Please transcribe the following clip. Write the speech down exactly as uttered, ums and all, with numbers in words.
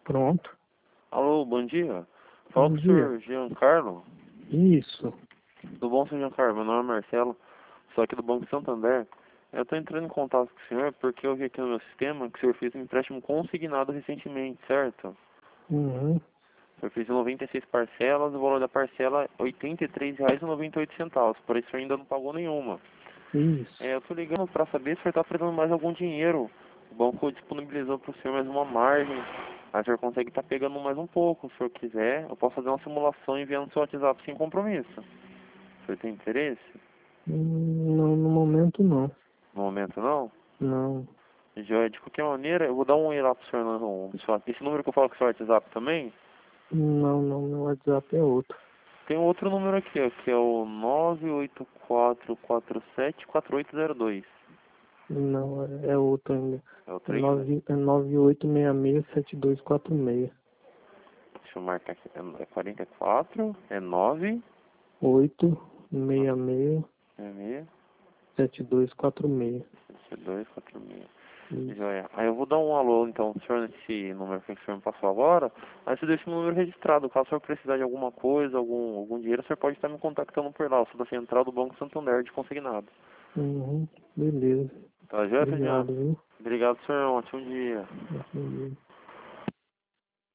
Pronto. Alô, bom dia. Fala Bom com o dia. senhor Giancarlo. Isso. Tudo bom, senhor Giancarlo? Meu nome é Marcelo, sou aqui do Banco Santander. Eu estou entrando em contato com o senhor porque eu vi aqui no meu sistema que o senhor fez um empréstimo consignado recentemente, certo? Uhum. O senhor fez em noventa e seis parcelas, o valor da parcela é oitenta e três reais e noventa e oito centavos, por isso o senhor ainda não pagou nenhuma. Isso. É, eu estou ligando para saber se o senhor está precisando mais algum dinheiro. O banco disponibilizou para o senhor mais uma margem. Aí o senhor consegue estar pegando mais um pouco. Se o senhor quiser, eu posso fazer uma simulação e enviar no seu WhatsApp sem compromisso. O senhor tem interesse? Hum, Não, no momento não. No momento não? Não. Já, de qualquer maneira, eu vou dar um oi lá pro senhor no, no seu- esse número que eu falo com o seu WhatsApp também. Não, não. Meu WhatsApp é outro. Tem outro número aqui, ó, que é o nove oito quatro quatro sete quatro oito zero dois. Não, é é outro ainda. É É outro ainda? nove é nove oito seis seis sete dois quatro seis. Deixa eu marcar aqui. É é quarenta e quatro, é nove, oito seis seis é seis, sete dois quatro seis. sete dois quatro seis. Isso. Joia. Aí eu vou dar um alô, então, pro senhor nesse número que o senhor me passou agora. Aí você deixa o número registrado. Caso o senhor precisar de alguma coisa, algum, algum dinheiro, o senhor pode estar me contactando por lá. Eu sou da central do Banco Santander de consignado. Uhum. Beleza. Tá, joia, Jean? Obrigado, viu? Obrigado, senhor. Um ótimo dia. Beleza.